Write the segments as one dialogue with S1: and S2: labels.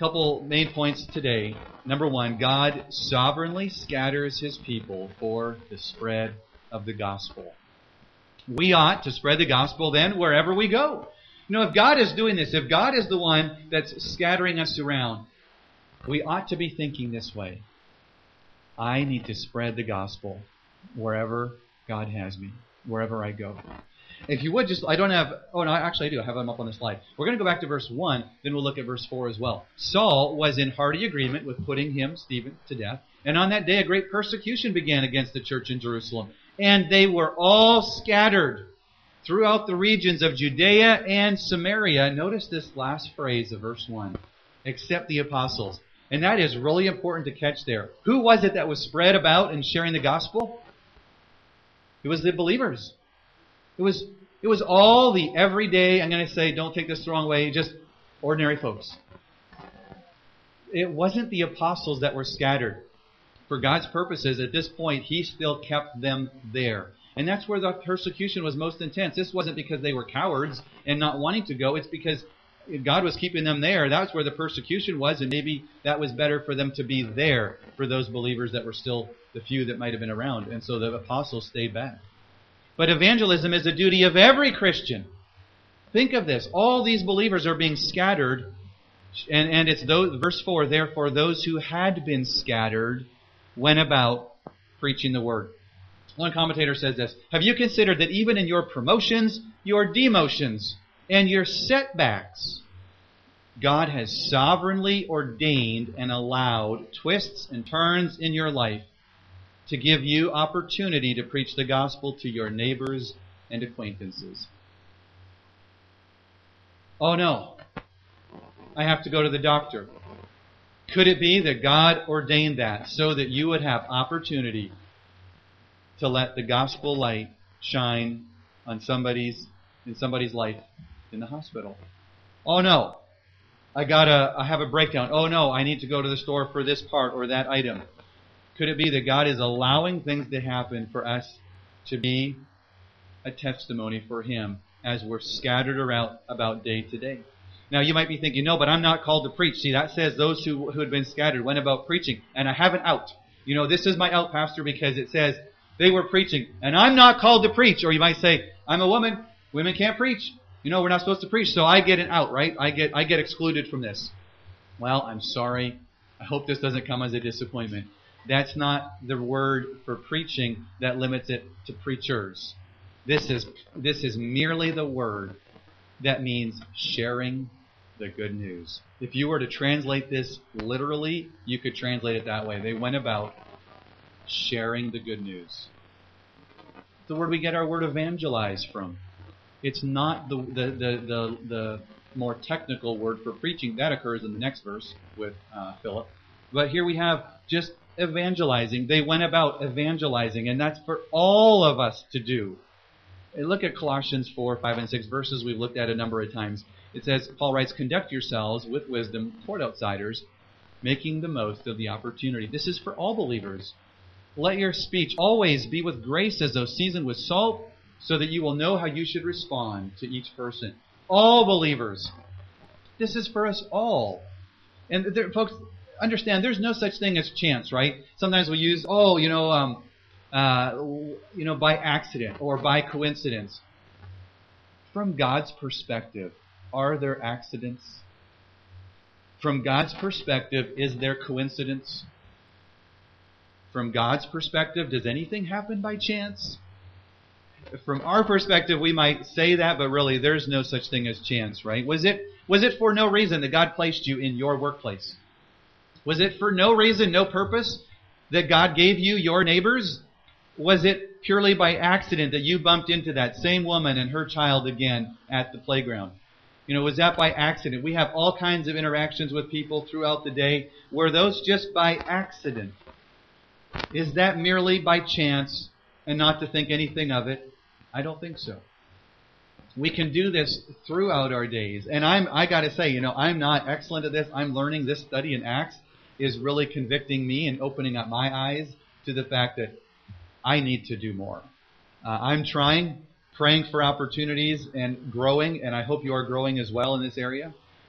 S1: Couple main points today. Number one, God sovereignly scatters His people for the spread of the gospel. We ought to spread the gospel then wherever we go. You know, if God is doing this, if God is the one that's scattering us around, we ought to be thinking this way. I need to spread the gospel wherever God has me, wherever I go. If you would just, I don't have, oh no, actually I do, I have them up on the slide. We're going to go back to verse 1, then we'll look at verse 4 as well. Saul was in hearty agreement with putting him, Stephen, to death. And on that day a great persecution began against the church in Jerusalem. And they were all scattered throughout the regions of Judea and Samaria. Notice this last phrase of verse 1, except the apostles. And that is really important to catch there. Who was it that was spread about and sharing the gospel? It was the believers. It was all the everyday, I'm going to say, don't take this the wrong way, just ordinary folks. It wasn't the apostles that were scattered. For God's purposes, at this point, He still kept them there. And that's where the persecution was most intense. This wasn't because they were cowards and not wanting to go. It's because God was keeping them there. That's where the persecution was, and maybe that was better for them to be there for those believers that were still the few that might have been around. And so the apostles stayed back. But evangelism is a duty of every Christian. Think of this. All these believers are being scattered. And it's those, verse 4, therefore those who had been scattered went about preaching the word. One commentator says this, have you considered that even in your promotions, your demotions, and your setbacks, God has sovereignly ordained and allowed twists and turns in your life to give you opportunity to preach the gospel to your neighbors and acquaintances. Oh no, I have to go to the doctor. Could it be that God ordained that so that you would have opportunity to let the gospel light shine on somebody's life in the hospital? Oh no, I have a breakdown. Oh no, I need to go to the store for this part or that item. Could it be that God is allowing things to happen for us to be a testimony for Him as we're scattered around about day to day? Now you might be thinking, no, but I'm not called to preach. See, that says those who had been scattered went about preaching, and I have an out. You know, this is my out, Pastor, because it says they were preaching, and I'm not called to preach. Or you might say, I'm a woman. Women can't preach. You know, we're not supposed to preach, so I get an out, right? I get excluded from this. Well, I'm sorry. I hope this doesn't come as a disappointment. That's not the word for preaching that limits it to preachers. This is merely the word that means sharing the good news. If you were to translate this literally, you could translate it that way. They went about sharing the good news. It's the word we get our word evangelize from. It's not the more technical word for preaching. That occurs in the next verse with Philip. But here we have just evangelizing. They went about evangelizing, and that's for all of us to do. And look at Colossians 4, 5, and 6 verses we've looked at a number of times. It says, Paul writes, conduct yourselves with wisdom toward outsiders, making the most of the opportunity. This is for all believers. Let your speech always be with grace as though seasoned with salt, so that you will know how you should respond to each person. All believers. This is for us all. And folks, understand, there's no such thing as chance, right? Sometimes we use, by accident or by coincidence. From God's perspective, are there accidents? From God's perspective, is there coincidence? From God's perspective, does anything happen by chance? From our perspective, we might say that, but really, there's no such thing as chance, right? Was it for no reason that God placed you in your workplace? Was it for no reason, no purpose that God gave you your neighbors? Was it purely by accident that you bumped into that same woman and her child again at the playground? You know, was that by accident? We have all kinds of interactions with people throughout the day. Were those just by accident? Is that merely by chance and not to think anything of it? I don't think so. We can do this throughout our days. And I got to say, I'm not excellent at this. I'm learning. This study in Acts is really convicting me and opening up my eyes to the fact that I need to do more. I'm trying, praying for opportunities and growing, and I hope you are growing as well in this area.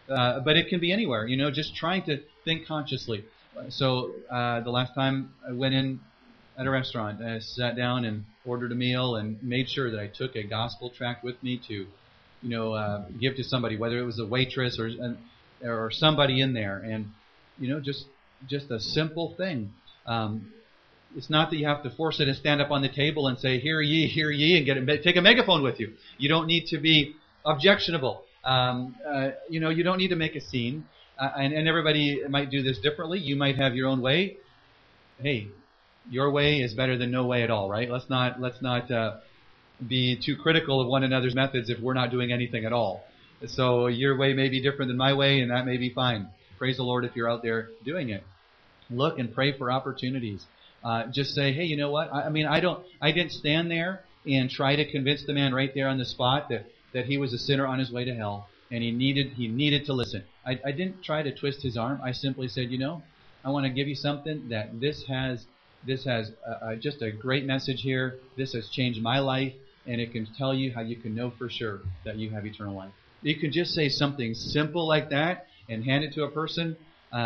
S1: But it can be anywhere, just trying to think consciously. So the last time I went in at a restaurant, I sat down and ordered a meal and made sure that I took a gospel tract with me to, give to somebody, whether it was a waitress or somebody in there. And, just a simple thing. It's not that you have to force it and stand up on the table and say, hear ye, and take a megaphone with you. You don't need to be objectionable. You don't need to make a scene. And everybody might do this differently. You might have your own way. Hey, your way is better than no way at all, right? Let's not be too critical of one another's methods if we're not doing anything at all. So your way may be different than my way, and that may be fine. Praise the Lord if you're out there doing it. Look and pray for opportunities. Just say, hey, you know what? I didn't stand there and try to convince the man right there on the spot that he was a sinner on his way to hell, and he needed to listen. I didn't try to twist his arm. I simply said, I want to give you something that this has just a great message here. This has changed my life, and it can tell you how you can know for sure that you have eternal life. You can just say something simple like that and hand it to a person.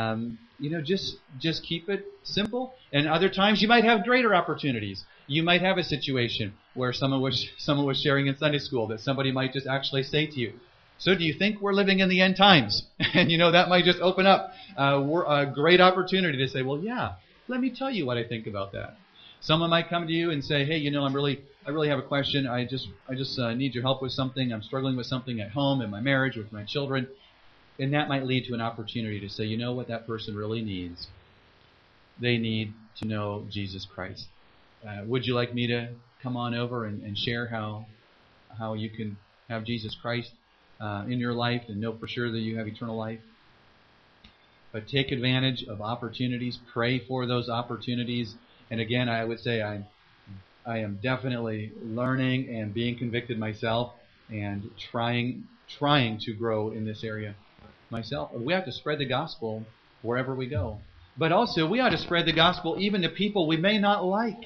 S1: Just keep it simple. And other times you might have greater opportunities. You might have a situation where someone was sharing in Sunday school that somebody might just actually say to you, so do you think we're living in the end times? And that might just open up a great opportunity to say, well, yeah, let me tell you what I think about that. Someone might come to you and say, hey, I really have a question. I just need your help with something. I'm struggling with something at home, in my marriage, with my children. And that might lead to an opportunity to say, you know what that person really needs? They need to know Jesus Christ. Would you like me to come on over and share how you can have Jesus Christ in your life and know for sure that you have eternal life? But take advantage of opportunities. Pray for those opportunities. And again, I would say I am definitely learning and being convicted myself and trying to grow in this area myself. We have to spread the gospel wherever we go. But also, we ought to spread the gospel even to people we may not like.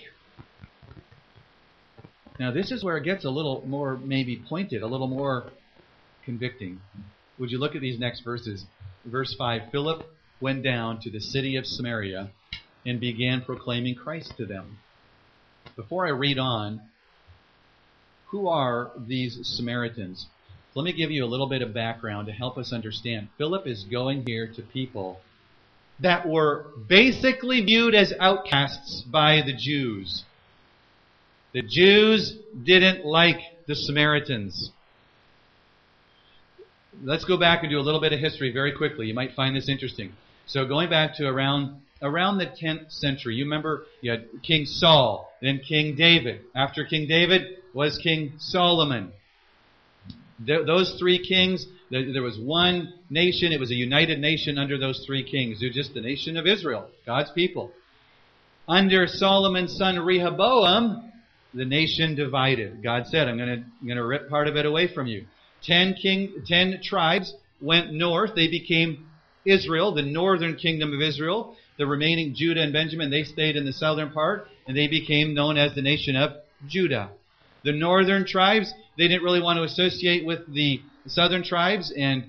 S1: Now, this is where it gets a little more maybe pointed, a little more convicting. Would you look at these next verses? Verse 5, Philip went down to the city of Samaria and began proclaiming Christ to them. Before I read on, who are these Samaritans? Let me give you a little bit of background to help us understand. Philip is going here to people that were basically viewed as outcasts by the Jews. The Jews didn't like the Samaritans. Let's go back and do a little bit of history very quickly. You might find this interesting. So going back to around the 10th century, you remember you had King Saul, then King David. After King David was King Solomon. Those three kings, there was one nation. It was a united nation under those three kings. They're just the nation of Israel, God's people. Under Solomon's son Rehoboam, the nation divided. God said, I'm going to rip part of it away from you. 10 tribes went north. They became Israel, the northern kingdom of Israel. The remaining Judah and Benjamin, they stayed in the southern part, and they became known as the nation of Judah. The northern tribes, they didn't really want to associate with the southern tribes, and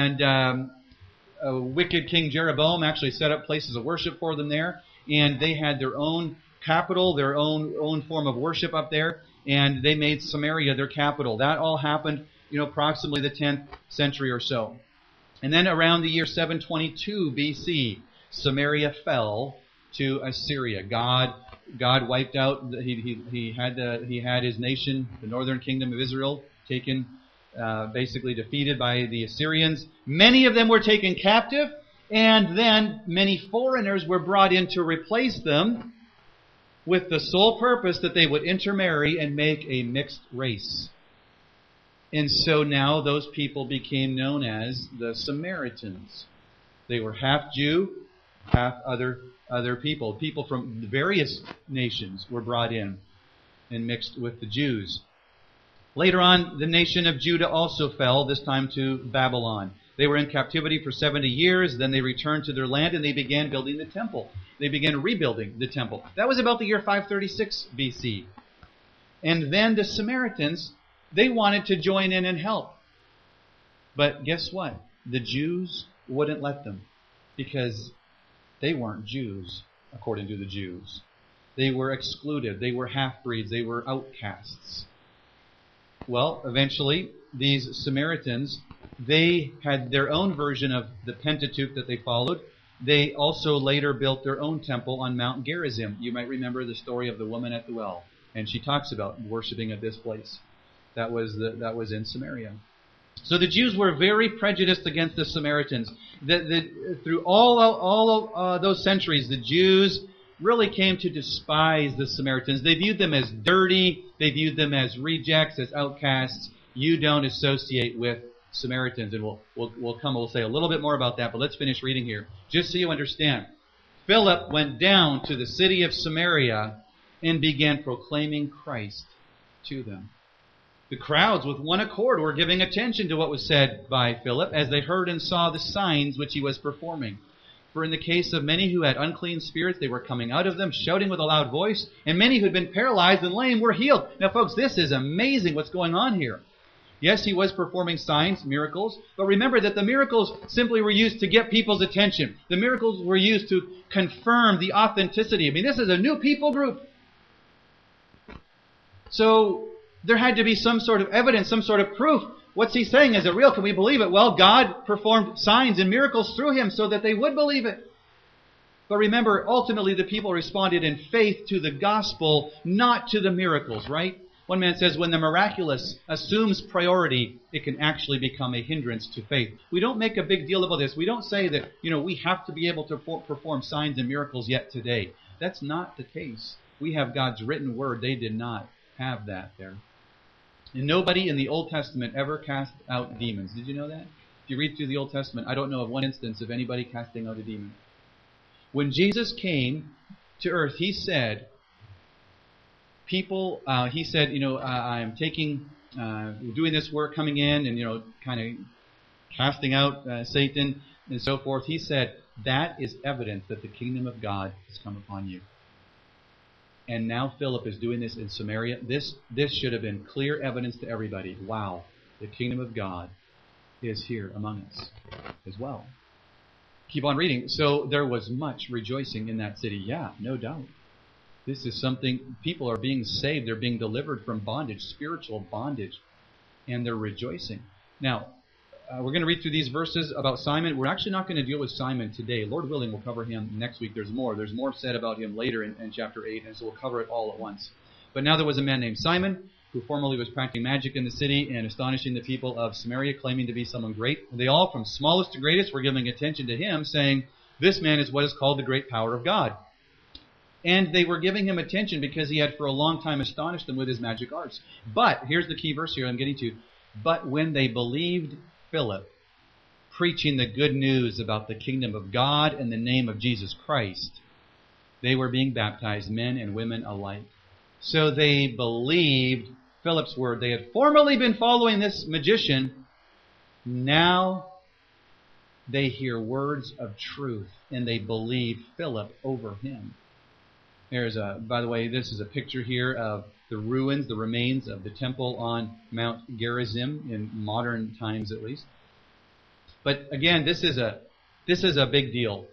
S1: wicked King Jeroboam actually set up places of worship for them there, and they had their own capital, their own form of worship up there, and they made Samaria their capital. That all happened, approximately the 10th century or so. And then around the year 722 BC, Samaria fell to Assyria. God wiped out. He had his nation, the northern kingdom of Israel, taken, basically defeated by the Assyrians. Many of them were taken captive, and then many foreigners were brought in to replace them, with the sole purpose that they would intermarry and make a mixed race. And so now those people became known as the Samaritans. They were half Jew, half other people. People from various nations were brought in and mixed with the Jews. Later on, the nation of Judah also fell, this time to Babylon. They were in captivity for 70 years, then they returned to their land and they began building the temple. They began rebuilding the temple. That was about the year 536 BC. And then the Samaritans, they wanted to join in and help. But guess what? the Jews wouldn't let them because they weren't Jews, according to the Jews. They were excluded. They were half-breeds. They were outcasts. Well, eventually, these Samaritans, they had their own version of the Pentateuch that they followed. They also later built their own temple on Mount Gerizim. You might remember the story of the woman at the well, and she talks about worshiping at this place. That was in Samaria. So the Jews were very prejudiced against the Samaritans. Through all those centuries, the Jews really came to despise the Samaritans. They viewed them as dirty. They viewed them as rejects, as outcasts. You don't associate with Samaritans. And we'll say a little bit more about that, but let's finish reading here. Just so you understand. Philip went down to the city of Samaria and began proclaiming Christ to them. The crowds with one accord were giving attention to what was said by Philip as they heard and saw the signs which he was performing. For in the case of many who had unclean spirits, they were coming out of them, shouting with a loud voice, and many who had been paralyzed and lame were healed. Now, folks, this is amazing what's going on here. Yes, he was performing signs, miracles, but remember that the miracles simply were used to get people's attention. The miracles were used to confirm the authenticity. I mean, this is a new people group. So there had to be some sort of evidence, some sort of proof. What's he saying? Is it real? Can we believe it? Well, God performed signs and miracles through him so that they would believe it. But remember, ultimately the people responded in faith to the gospel, not to the miracles, right? One man says when the miraculous assumes priority, it can actually become a hindrance to faith. We don't make a big deal about this. We don't say that, we have to be able to perform signs and miracles yet today. That's not the case. We have God's written word. They did not have that there. And nobody in the Old Testament ever cast out demons. Did you know that? If you read through the Old Testament, I don't know of one instance of anybody casting out a demon. When Jesus came to earth, he said, I'm doing this work coming in and, kind of casting out Satan and so forth. He said, that is evidence that the kingdom of God has come upon you. And now Philip is doing this in Samaria. This should have been clear evidence to everybody. Wow, the kingdom of God is here among us as well. Keep on reading. So there was much rejoicing in that city. Yeah, no doubt. This is something, people are being saved. They're being delivered from bondage, spiritual bondage, and they're rejoicing. Now, we're going to read through these verses about Simon. We're actually not going to deal with Simon today. Lord willing, we'll cover him next week. There's more. There's more said about him later in chapter 8, and so we'll cover it all at once. But now there was a man named Simon, who formerly was practicing magic in the city and astonishing the people of Samaria, claiming to be someone great. And they all, from smallest to greatest, were giving attention to him, saying, this man is what is called the great power of God. And they were giving him attention because he had for a long time astonished them with his magic arts. But, here's the key verse here I'm getting to. But when they believed Philip, preaching the good news about the kingdom of God and the name of Jesus Christ, they were being baptized, men and women alike. So they believed Philip's word. They had formerly been following this magician. Now they hear words of truth, and they believe Philip over him. By the way, this is a picture here of the ruins, the remains of the temple on Mount Gerizim, in modern times at least. But again, this is a big deal.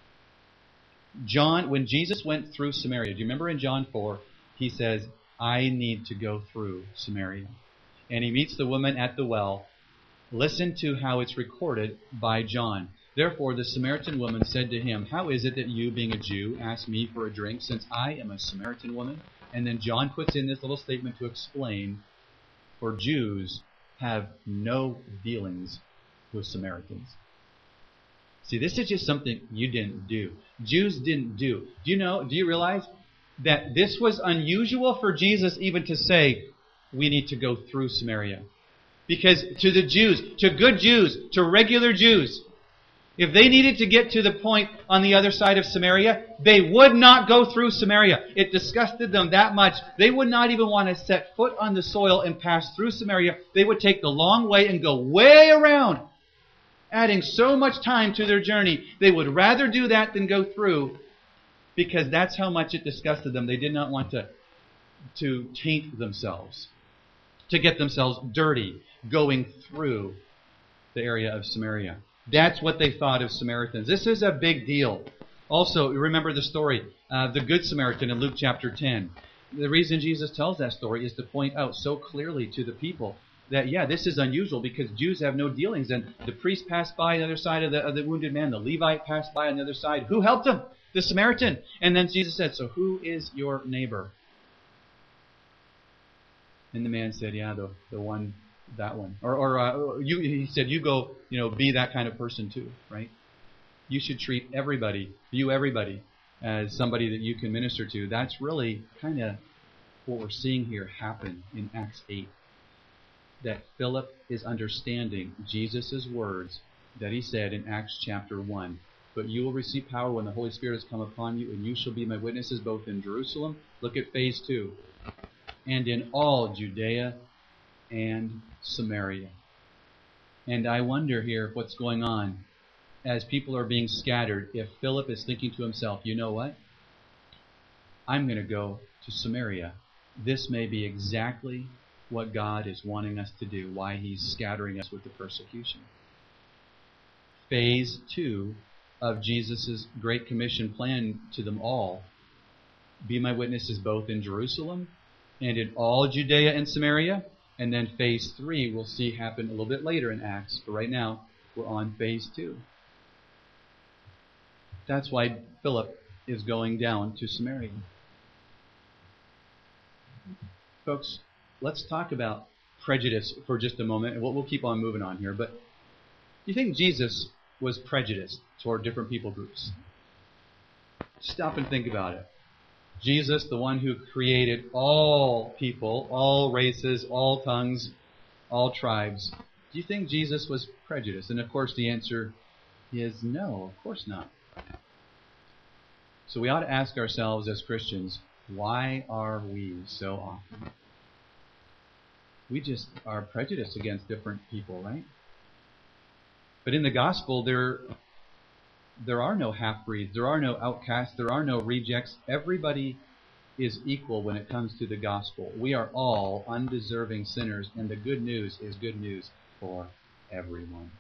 S1: When Jesus went through Samaria, do you remember in John 4, he says, I need to go through Samaria. And he meets the woman at the well. Listen to how it's recorded by John. Therefore the Samaritan woman said to him, how is it that you, being a Jew, ask me for a drink, since I am a Samaritan woman? And then John puts in this little statement to explain, for Jews have no dealings with Samaritans. See, this is just something you didn't do. Jews didn't do. Do you realize that this was unusual for Jesus even to say, we need to go through Samaria? Because to the Jews, to good Jews, to regular Jews, if they needed to get to the point on the other side of Samaria, they would not go through Samaria. It disgusted them that much. They would not even want to set foot on the soil and pass through Samaria. They would take the long way and go way around, adding so much time to their journey. They would rather do that than go through, because that's how much it disgusted them. They did not want to taint themselves, to get themselves dirty going through the area of Samaria. That's what they thought of Samaritans. This is a big deal. Also, remember the story of the Good Samaritan in Luke chapter 10. The reason Jesus tells that story is to point out so clearly to the people that, this is unusual because Jews have no dealings. And the priest passed by on the other side of the wounded man. The Levite passed by on the other side. Who helped him? The Samaritan. And then Jesus said, so who is your neighbor? And the man said, the one, that one. He said, you go, be that kind of person too, right? You should treat everybody, view everybody as somebody that you can minister to. That's really kind of what we're seeing here happen in Acts 8. That Philip is understanding Jesus' words that he said in Acts chapter 1. But you will receive power when the Holy Spirit has come upon you, and you shall be my witnesses both in Jerusalem, look at phase 2, and in all Judea and Samaria. And I wonder here what's going on as people are being scattered, if Philip is thinking to himself, you know what? I'm going to go to Samaria. This may be exactly what God is wanting us to do, why he's scattering us with the persecution. Phase 2 of Jesus' Great Commission plan to them all. Be my witnesses both in Jerusalem and in all Judea and Samaria. And then phase 3 we'll see happen a little bit later in Acts. But right now, we're on phase 2. That's why Philip is going down to Samaria. Folks, let's talk about prejudice for just a moment, and we'll keep on moving on here. But do you think Jesus was prejudiced toward different people groups? Stop and think about it. Jesus, the one who created all people, all races, all tongues, all tribes. Do you think Jesus was prejudiced? And of course the answer is no, of course not. So we ought to ask ourselves as Christians, why are we so often? We just are prejudiced against different people, right? But in the gospel, there are no half-breeds. There are no outcasts. There are no rejects. Everybody is equal when it comes to the gospel. We are all undeserving sinners, and the good news is good news for everyone.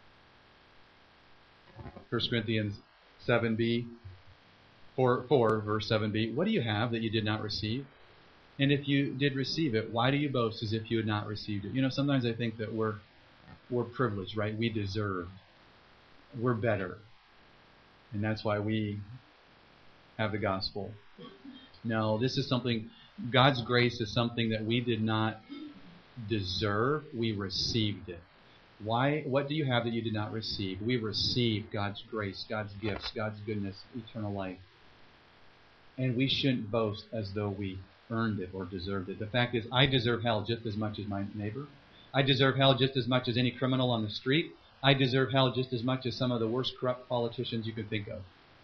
S1: 1 Corinthians 7b, 4 verse 7b, what do you have that you did not receive? And if you did receive it, why do you boast as if you had not received it? Sometimes I think that we're privileged, right? We deserve. We're better. And that's why we have the gospel. No, this is something, God's grace is something that we did not deserve. We received it. Why? What do you have that you did not receive? We received God's grace, God's gifts, God's goodness, eternal life. And we shouldn't boast as though we earned it or deserved it. The fact is, I deserve hell just as much as my neighbor. I deserve hell just as much as any criminal on the street. I deserve hell just as much as some of the worst corrupt politicians you could think of.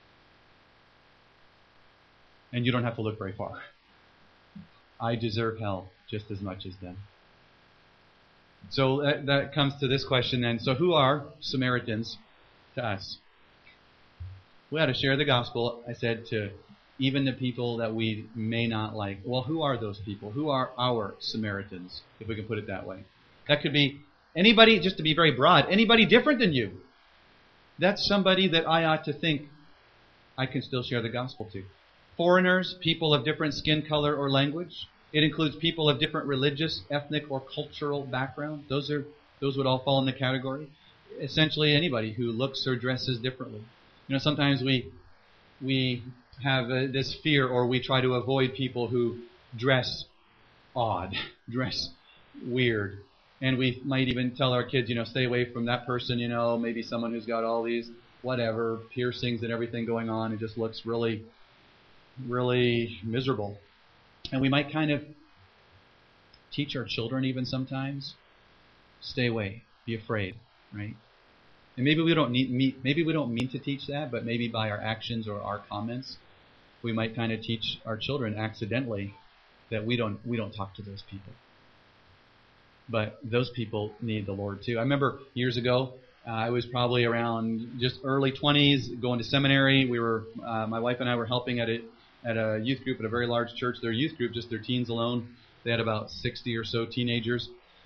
S1: And you don't have to look very far. I deserve hell just as much as them. So that comes to this question then. So who are Samaritans to us? We ought to share the gospel, I said, to even the people that we may not like. Well, who are those people? Who are our Samaritans, if we can put it that way? That could be anybody, just to be very broad, anybody different than you. That's somebody that I ought to think I can still share the gospel to. Foreigners, people of different skin color or language. It includes people of different religious, ethnic, or cultural background. Those would all fall in the category. Essentially anybody who looks or dresses differently. Sometimes we have this fear, or we try to avoid people who dress odd, dress weird. And we might even tell our kids, stay away from that person, maybe someone who's got all these, whatever, piercings and everything going on and just looks really, really miserable. And we might kind of teach our children even sometimes, stay away, be afraid, right? And maybe we don't mean to teach that, but maybe by our actions or our comments, we might kind of teach our children accidentally that we don't talk to those people. But those people need the Lord too. I remember years ago, I was probably around just early 20s, going to seminary. We were, my wife and I were helping at a youth group at a very large church. Their youth group, just their teens alone, they had about 60 or so teenagers.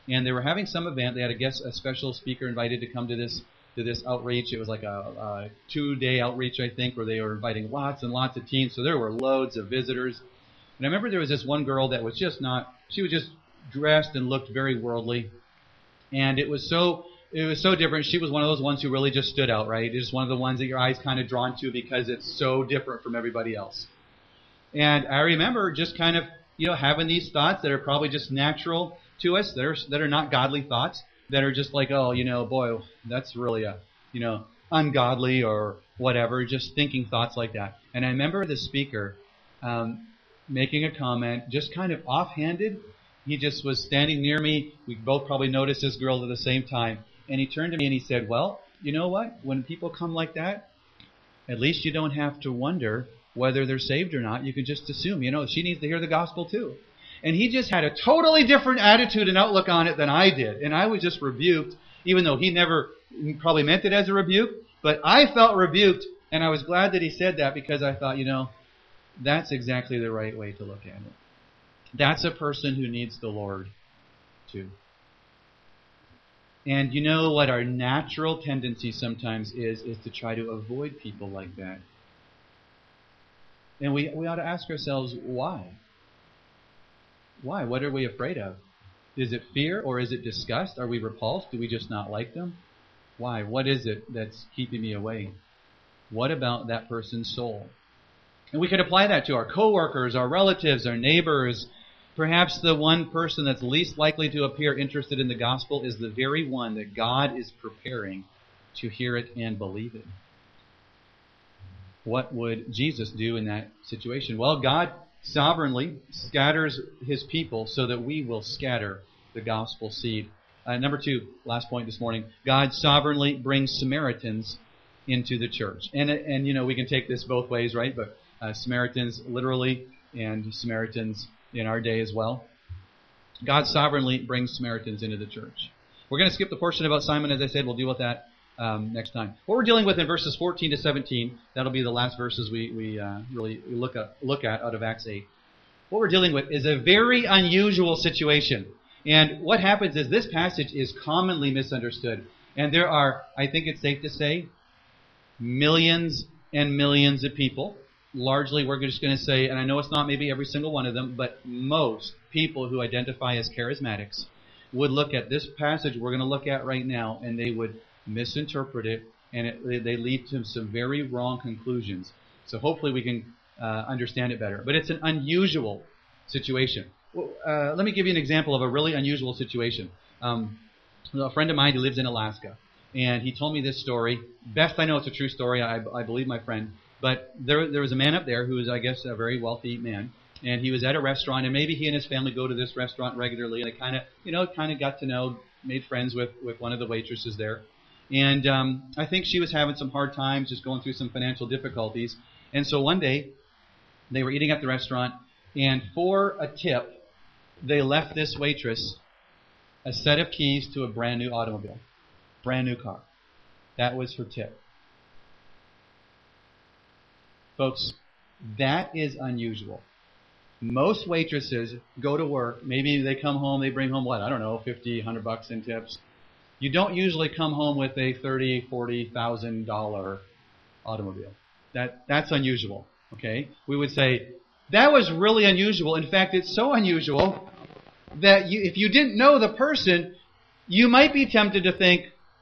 S1: and they were having some event. They had a special speaker invited to come to this outreach. It was like a 2-day outreach, I think, where they were inviting lots and lots of teens. So there were loads of visitors. And I remember there was this one girl that was just she was just dressed and looked very worldly. And it was so different. She was one of those ones who really just stood out, right? Just one of the ones that your eyes kind of drawn to because it's so different from everybody else. And I remember just kind of, having these thoughts that are probably just natural to us, that are not godly thoughts, that are just like, oh, boy, that's really ungodly or whatever, just thinking thoughts like that. And I remember the speaker making a comment, just kind of offhanded. He just was standing near me. We both probably noticed this girl at the same time. And he turned to me and he said, well, you know what? When people come like that, at least you don't have to wonder whether they're saved or not. You can just assume, she needs to hear the gospel too. And he just had a totally different attitude and outlook on it than I did. And I was just rebuked, even though he never probably meant it as a rebuke. But I felt rebuked, and I was glad that he said that because I thought, that's exactly the right way to look at it. That's a person who needs the Lord too. And you know what our natural tendency sometimes is to try to avoid people like that. And we ought to ask ourselves, why? Why? What are we afraid of? Is it fear or is it disgust? Are we repulsed? Do we just not like them? Why? What is it that's keeping me away? What about that person's soul? And we could apply that to our coworkers, our relatives, our neighbors. Perhaps the one person that's least likely to appear interested in the gospel is the very one that God is preparing to hear it and believe it. What would Jesus do in that situation? Well, God sovereignly scatters his people so that we will scatter the gospel seed. Number 2, last point this morning, God sovereignly brings Samaritans into the church. And we can take this both ways, right? But Samaritans literally and Samaritans in our day as well. God sovereignly brings Samaritans into the church. We're going to skip the portion about Simon, as I said. We'll deal with that next time. What we're dealing with in verses 14 to 17, that'll be the last verses we really look at out of Acts 8. What we're dealing with is a very unusual situation. And what happens is this passage is commonly misunderstood. And there are, I think it's safe to say, millions and millions of people. Largely, we're just going to say, and I know it's not maybe every single one of them, but most people who identify as charismatics would look at this passage we're going to look at right now, and they would misinterpret it, and they lead to some very wrong conclusions. So hopefully we can understand it better. But it's an unusual situation. Let me give you an example of a really unusual situation. A friend of mine who lives in Alaska, and he told me this story. Best I know it's a true story. I believe my friend. But there was a man up there who was, I guess, a very wealthy man, and he was at a restaurant, and maybe he and his family go to this restaurant regularly, and they kind of got to know, made friends with one of the waitresses there. And I think she was having some hard times, just going through some financial difficulties. And so one day, they were eating at the restaurant, and for a tip, they left this waitress a set of keys to a brand new automobile, brand new car. That was her tip. Folks, that is unusual. Most waitresses go to work, maybe they come home, they bring home what, I don't know, $50, $100 in tips. You don't usually come home with a $30,000, $40,000 automobile. That's unusual, okay? We would say, that was really unusual. In fact, it's so unusual that if you didn't know the person, you might be tempted to think,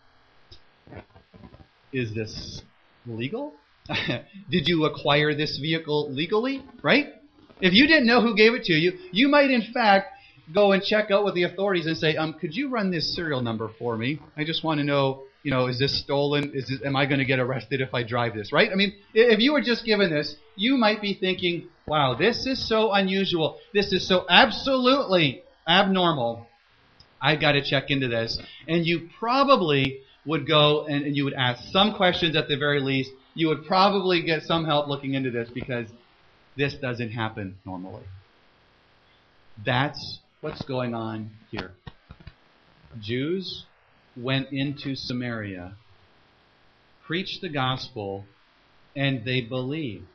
S1: is this legal? Did you acquire this vehicle legally, right? If you didn't know who gave it to you, you might in fact go and check out with the authorities and say, could you run this serial number for me? I just want to know, is this stolen? Am I going to get arrested if I drive this, right? I mean, if you were just given this, you might be thinking, wow, this is so unusual. This is so absolutely abnormal. I got to check into this. And you probably would go and you would ask some questions at the very least. You would probably get some help looking into this because this doesn't happen normally. That's what's going on here. Jews went into Samaria, preached the gospel, and they believed.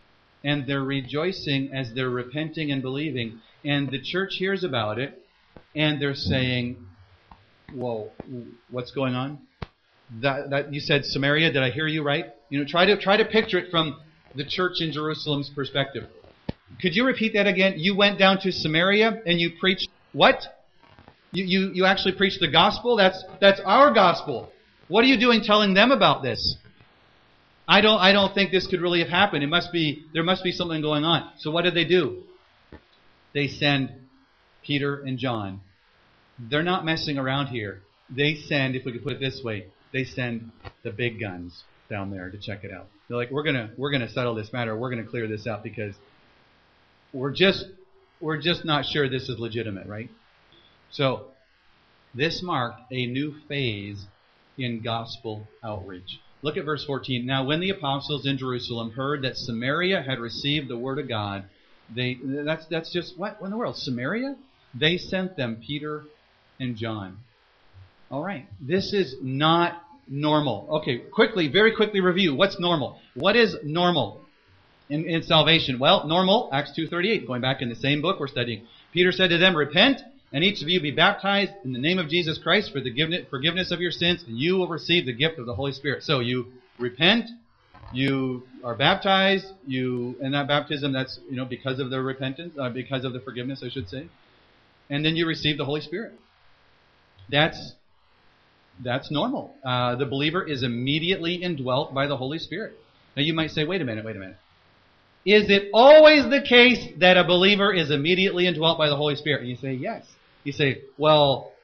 S1: And they're rejoicing as they're repenting and believing. And the church hears about it. and they're saying, whoa, what's going on? That you said Samaria, did I hear you right? Try to picture it from the church in Jerusalem's perspective. Could you repeat that again? You went down to Samaria and you preached what? You actually preached the gospel? That's our gospel. What are you doing telling them about this? I don't think this could really have happened. There must be something going on. So what did they do? They send Peter and John. They're not messing around here. They send, if we could put it this way, they send the big guns down there to check it out. They're like, we're gonna settle this matter. We're gonna clear this out because we're just not sure this is legitimate, right? So this marked a new phase in gospel outreach. Look at verse 14. Now, when the apostles in Jerusalem heard that Samaria had received the word of God, that's just what in the world? Samaria? They sent them Peter and John. All right. This is not normal. Okay, very quickly review. What's normal? What is normal in salvation? Well, normal, Acts 2:38, going back in the same book we're studying. Peter said to them, repent, and each of you be baptized in the name of Jesus Christ for the forgiveness of your sins, and you will receive the gift of the Holy Spirit. So you repent, you are baptized, and that baptism, that's because of the repentance, because of the forgiveness, I should say, and then you receive the Holy Spirit. That's normal. The believer is immediately indwelt by the Holy Spirit. Now you might say, wait a minute. Is it always the case that a believer is immediately indwelt by the Holy Spirit? And you say, yes. You say, well,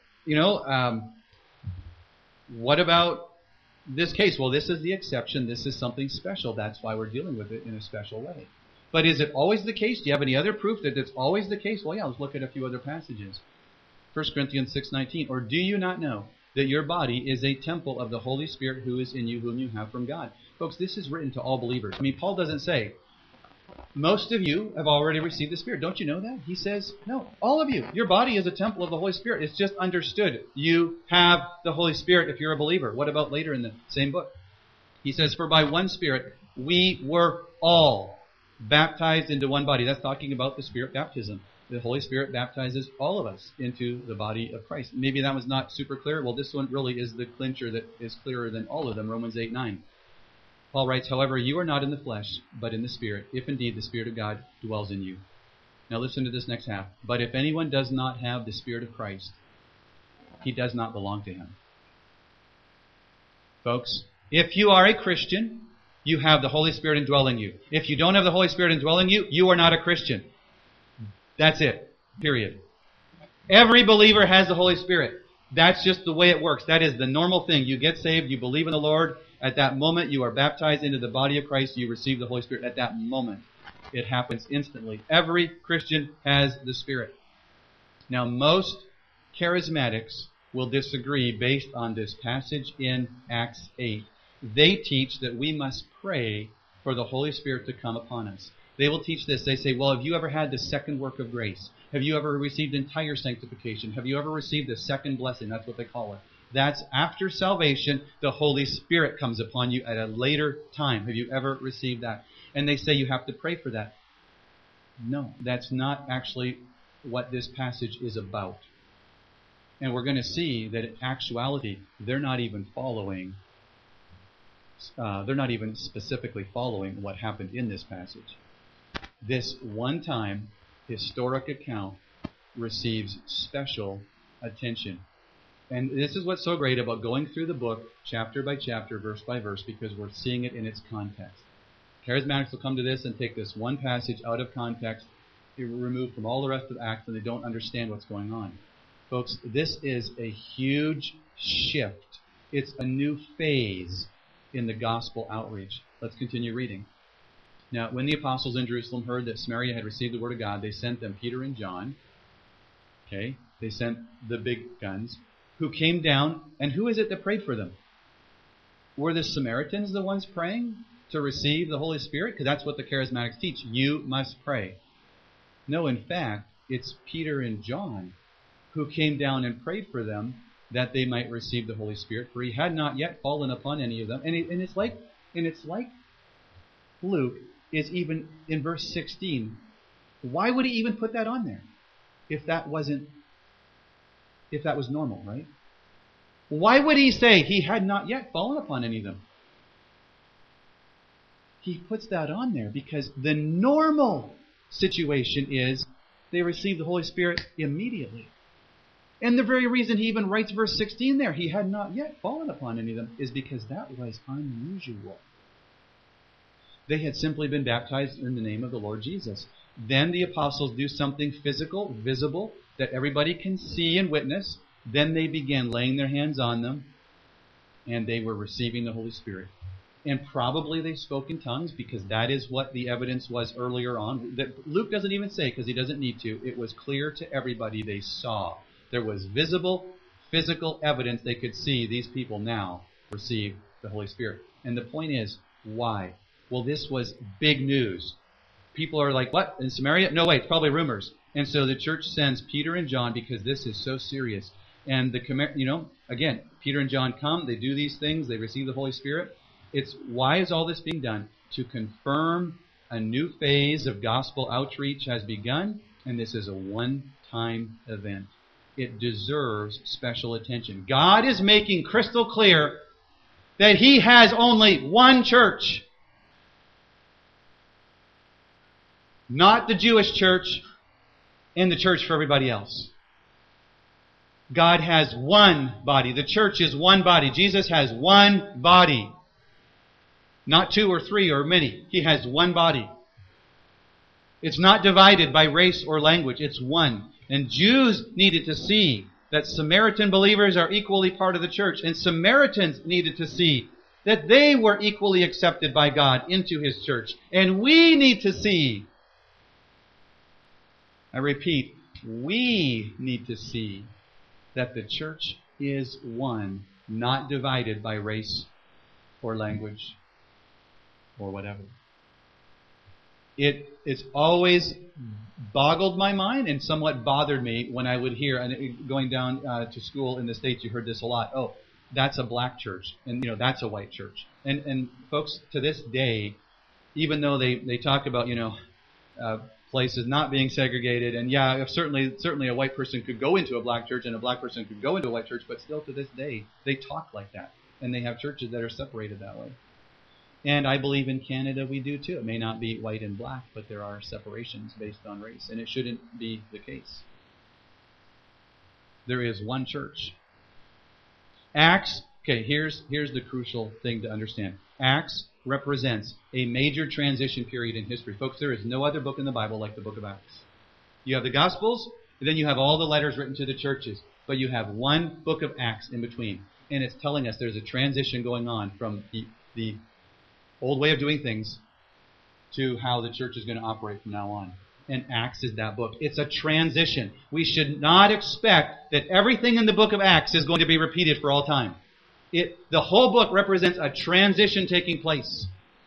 S1: what about this case? Well, this is the exception. This is something special. That's why we're dealing with it in a special way. But is it always the case? Do you have any other proof that it's always the case? Well, yeah, let's look at a few other passages. 1 Corinthians 6:19. Or do you not know that your body is a temple of the Holy Spirit who is in you, whom you have from God? Folks, this is written to all believers. Paul doesn't say, most of you have already received the Spirit. Don't you know that? He says, no, all of you. Your body is a temple of the Holy Spirit. It's just understood. You have the Holy Spirit if you're a believer. What about later in the same book? He says, for by one Spirit we were all baptized into one body. That's talking about the Spirit baptism. The Holy Spirit baptizes all of us into the body of Christ. Maybe that was not super clear. Well, this one really is the clincher that is clearer than all of them. Romans 8:9. Paul writes, however, you are not in the flesh, but in the Spirit, if indeed the Spirit of God dwells in you. Now listen to this next half. But if anyone does not have the Spirit of Christ, he does not belong to him. Folks, if you are a Christian, you have the Holy Spirit indwelling you. If you don't have the Holy Spirit indwelling you, you are not a Christian. That's it. Period. Every believer has the Holy Spirit. That's just the way it works. That is the normal thing. You get saved, you believe in the Lord. At that moment, you are baptized into the body of Christ. You receive the Holy Spirit. At that moment, it happens instantly. Every Christian has the Spirit. Now, most charismatics will disagree based on this passage in Acts 8. They teach that we must pray for the Holy Spirit to come upon us. They will teach this. They say, well, have you ever had the second work of grace? Have you ever received entire sanctification? Have you ever received the second blessing? That's what they call it. That's after salvation, the Holy Spirit comes upon you at a later time. Have you ever received that? And they say you have to pray for that. No, that's not actually what this passage is about. And we're going to see that in actuality, they're not even specifically following what happened in this passage. This one-time historic account receives special attention. And this is what's so great about going through the book chapter by chapter, verse by verse, because we're seeing it in its context. Charismatics will come to this and take this one passage out of context, removed from all the rest of Acts, and they don't understand what's going on. Folks, this is a huge shift. It's a new phase in the gospel outreach. Let's continue reading. Now, when the apostles in Jerusalem heard that Samaria had received the word of God, they sent them Peter and John. Okay, they sent the big guns, who came down, and who is it that prayed for them? Were the Samaritans the ones praying to receive the Holy Spirit? Because that's what the charismatics teach. You must pray. No, in fact, it's Peter and John who came down and prayed for them that they might receive the Holy Spirit, for he had not yet fallen upon any of them. And it's like Luke is even in verse 16. Why would he even put that on there if that wasn't if that was normal, right? Why would he say he had not yet fallen upon any of them? He puts that on there because the normal situation is they receive the Holy Spirit immediately. And the very reason he even writes verse 16 there, he had not yet fallen upon any of them, is because that was unusual. They had simply been baptized in the name of the Lord Jesus. Then the apostles do something physical, visible, that everybody can see and witness. Then they began laying their hands on them, and they were receiving the Holy Spirit. And probably they spoke in tongues, because that is what the evidence was earlier on. That Luke doesn't even say, because he doesn't need to. It was clear to everybody they saw. There was visible, physical evidence they could see these people now receive the Holy Spirit. And the point is, why? Well, this was big news. People are like, what? In Samaria? No, wait, it's probably rumors. And so the church sends Peter and John because this is so serious. And again, Peter and John come, they do these things, they receive the Holy Spirit. It's why is all this being done? To confirm a new phase of gospel outreach has begun, and this is a one-time event. It deserves special attention. God is making crystal clear that He has only one church. Not the Jewish church and the church for everybody else. God has one body. The church is one body. Jesus has one body. Not two or three or many. He has one body. It's not divided by race or language. It's one. And Jews needed to see that Samaritan believers are equally part of the church. And Samaritans needed to see that they were equally accepted by God into His church. And we need to see, I repeat, we need to see that the church is one, not divided by race or language or whatever. It's always boggled my mind and somewhat bothered me when I would hear, and going down to school in the States, you heard this a lot. Oh, that's a black church, and that's a white church. And folks, to this day, even though they talk about places not being segregated, and certainly a white person could go into a black church and a black person could go into a white church, but still to this day they talk like that, and they have churches that are separated that way. And I believe in Canada we do too. It may not be white and black, but there are separations based on race, and it shouldn't be the case. There is one church. Acts, okay, here's the crucial thing to understand. Acts represents a major transition period in history. Folks, there is no other book in the Bible like the book of Acts. You have the Gospels, and then you have all the letters written to the churches, but you have one book of Acts in between. And it's telling us there's a transition going on from the old way of doing things to how the church is going to operate from now on. And Acts is that book. It's a transition. We should not expect that everything in the book of Acts is going to be repeated for all time. The whole book represents a transition taking place.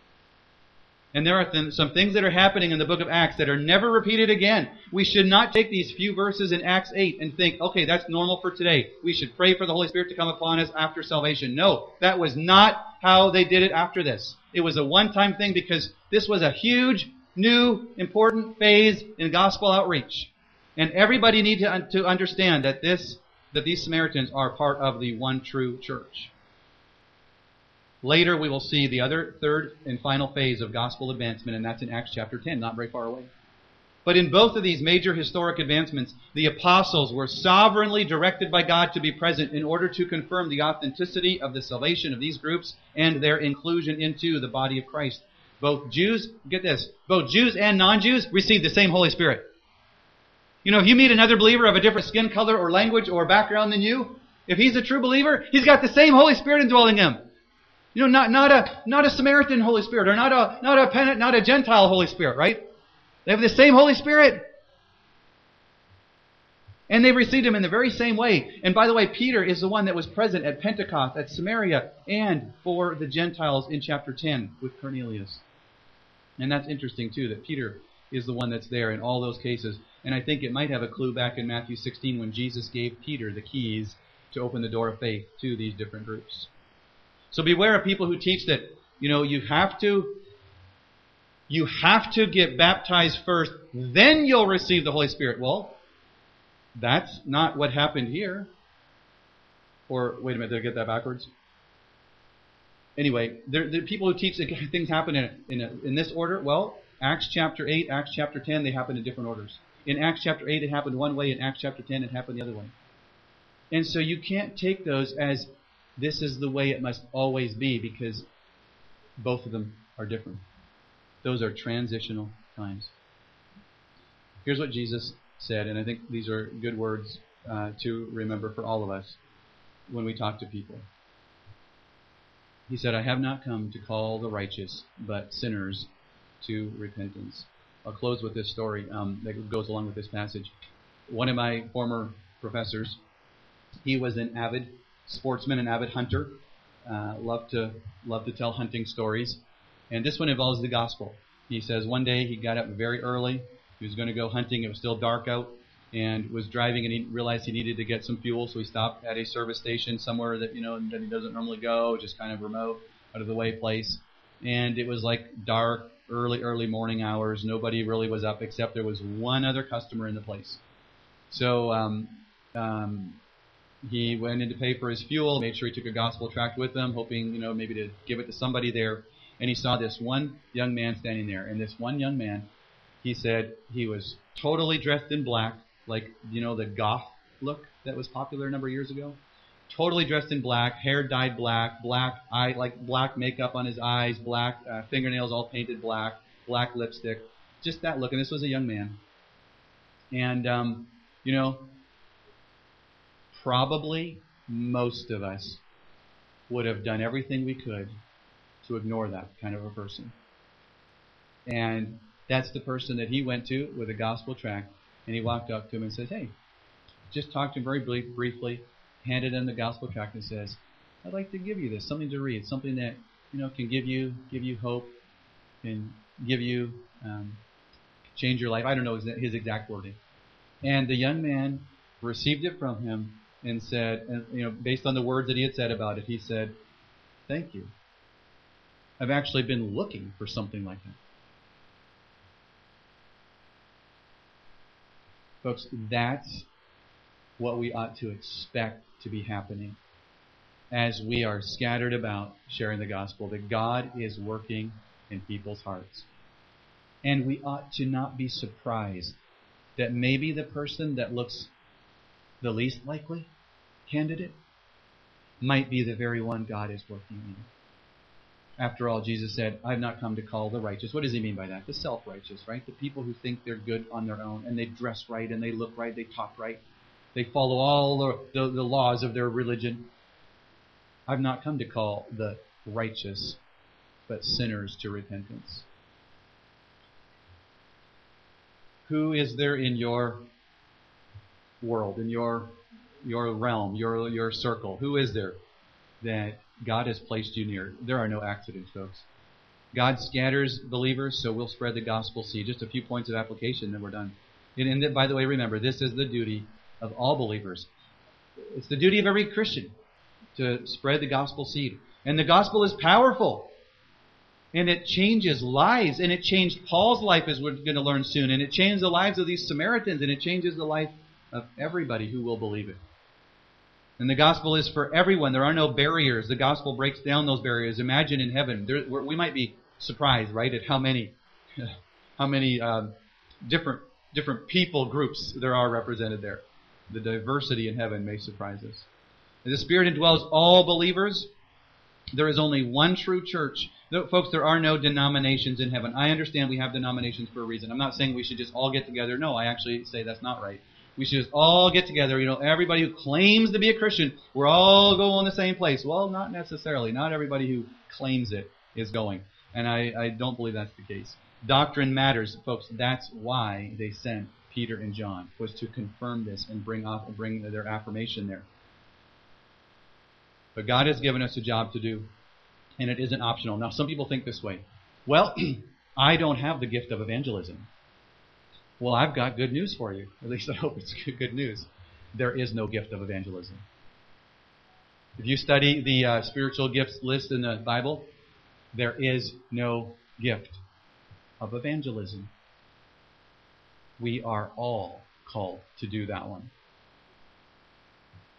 S1: And there are some things that are happening in the book of Acts that are never repeated again. We should not take these few verses in Acts 8 and think, okay, that's normal for today. We should pray for the Holy Spirit to come upon us after salvation. No, that was not how they did it after this. It was a one-time thing because this was a huge, new, important phase in gospel outreach. And everybody needs to understand that these Samaritans are part of the one true church. Later we will see the other third and final phase of gospel advancement, and that's in Acts chapter 10, not very far away. But in both of these major historic advancements, the apostles were sovereignly directed by God to be present in order to confirm the authenticity of the salvation of these groups and their inclusion into the body of Christ. Both Jews and non-Jews receive the same Holy Spirit. If you meet another believer of a different skin color or language or background than you, if he's a true believer, he's got the same Holy Spirit indwelling him. Not a Samaritan Holy Spirit or not a Gentile Holy Spirit, right? They have the same Holy Spirit. And they received Him in the very same way. And by the way, Peter is the one that was present at Pentecost, at Samaria, and for the Gentiles in chapter 10 with Cornelius. And that's interesting too, that Peter is the one that's there in all those cases. And I think it might have a clue back in Matthew 16 when Jesus gave Peter the keys to open the door of faith to these different groups. So beware of people who teach that, you have to get baptized first, then you'll receive the Holy Spirit. Well, That's not what happened here. Or, wait a minute, did I get that backwards? Anyway, there are people who teach that things happen in this order. Well, Acts chapter 8, Acts chapter 10, they happen in different orders. In Acts chapter 8, it happened one way. In Acts chapter 10, it happened the other way. And so you can't take those as this is the way it must always be, because both of them are different. Those are transitional times. Here's what Jesus said, and I think these are good words to remember for all of us when we talk to people. He said, I have not come to call the righteous, but sinners to repentance. I'll close with this story that goes along with this passage. One of my former professors, he was an avid sportsman, an avid hunter, loved to tell hunting stories. And this one involves the gospel. He says one day he got up very early. He was going to go hunting. It was still dark out, and was driving, and he realized he needed to get some fuel, so he stopped at a service station somewhere that he doesn't normally go, just kind of remote, out of the way place. And it was like dark, early morning hours. Nobody really was up except there was one other customer in the place. So he went in to pay for his fuel, made sure he took a gospel tract with him, hoping maybe to give it to somebody there. And he saw this one young man standing there, and this one young man, he said he was totally dressed in black, like, the goth look that was popular a number of years ago. Totally dressed in black, hair dyed black eye, like black makeup on his eyes, black fingernails all painted black lipstick. Just that look. And this was a young man. And, probably most of us would have done everything we could to ignore that kind of a person. And that's the person that he went to with a gospel tract, and he walked up to him and said, hey, just talked to him very briefly, handed him the gospel tract and says, I'd like to give you this, something to read, something that can give you hope and give you change your life. I don't know his exact wording. And the young man received it from him and said, based on the words that he had said about it, he said, thank you. I've actually been looking for something like that. Folks, that's what we ought to expect to be happening as we are scattered about sharing the gospel, that God is working in people's hearts. And we ought to not be surprised that maybe the person that looks the least likely candidate might be the very one God is working in. After all, Jesus said, I've not come to call the righteous. What does he mean by that? The self-righteous, right? The people who think they're good on their own, and they dress right, and they look right, they talk right. They follow all the laws of their religion. I've not come to call the righteous, but sinners to repentance. Who is there in your world, in your realm, your circle? Who is there that God has placed you near? There are no accidents, folks. God scatters believers, so we'll spread the gospel seed. Just a few points of application, then we're done. And by the way, remember, this is the duty of all believers. It's the duty of every Christian to spread the gospel seed. And the gospel is powerful. And it changes lives. And it changed Paul's life, as we're going to learn soon. And it changed the lives of these Samaritans. And it changes the life of everybody who will believe it. And the gospel is for everyone. There are no barriers. The gospel breaks down those barriers. Imagine in heaven. We might be surprised, right, at how many different people groups there are represented there. The diversity in heaven may surprise us. As the Spirit indwells all believers, there is only one true church. Folks, there are no denominations in heaven. I understand we have denominations for a reason. I'm not saying we should just all get together. No, I actually say that's not right. We should just all get together. Everybody who claims to be a Christian, we're all going the same place. Well, not necessarily. Not everybody who claims it is going. And I don't believe that's the case. Doctrine matters, folks. That's why they sent Peter and John, was to confirm this and bring their affirmation there. But God has given us a job to do, and it isn't optional. Now, some people think this way. Well, I don't have the gift of evangelism. Well, I've got good news for you. At least I hope it's good news. There is no gift of evangelism. If you study the spiritual gifts list in the Bible, there is no gift of evangelism. We are all called to do that one.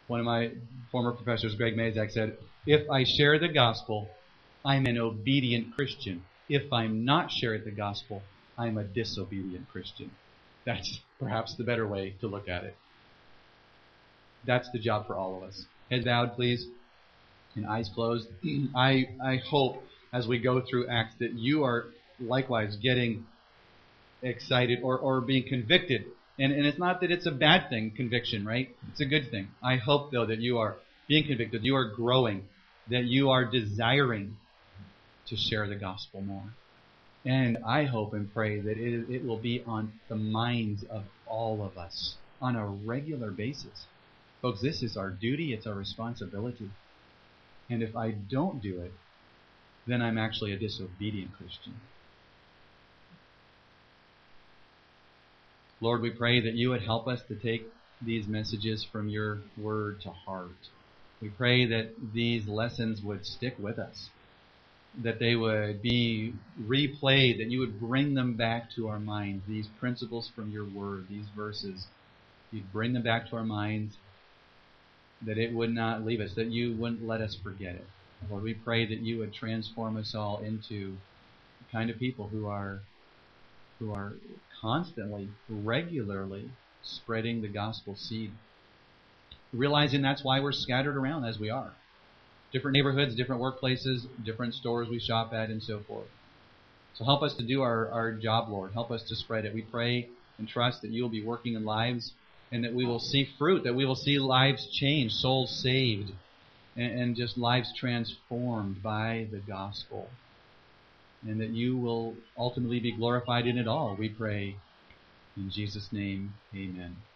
S1: One of my former professors, Greg Mazak, said, if I share the gospel, I'm an obedient Christian. If I'm not sharing the gospel, I'm a disobedient Christian. That's perhaps the better way to look at it. That's the job for all of us. Heads bowed, please, and eyes closed. I hope as we go through Acts that you are likewise getting excited or being convicted. And it's not that it's a bad thing, conviction, right? It's a good thing. I hope, though, that you are being convicted, you are growing, that you are desiring to share the gospel more. And I hope and pray that it will be on the minds of all of us on a regular basis. Folks, this is our duty, it's our responsibility. And if I don't do it, then I'm actually a disobedient Christian. Lord, we pray that you would help us to take these messages from your word to heart. We pray that these lessons would stick with us, that they would be replayed, that you would bring them back to our minds, these principles from your word, these verses. You'd bring them back to our minds, that it would not leave us, that you wouldn't let us forget it. Lord, we pray that you would transform us all into the kind of people who are constantly, regularly spreading the gospel seed. Realizing that's why we're scattered around as we are. Different neighborhoods, different workplaces, different stores we shop at, and so forth. So help us to do our job, Lord. Help us to spread it. We pray and trust that you will be working in lives and that we will see fruit, that we will see lives changed, souls saved, and just lives transformed by the gospel. And that you will ultimately be glorified in it all, we pray. In Jesus' name, amen.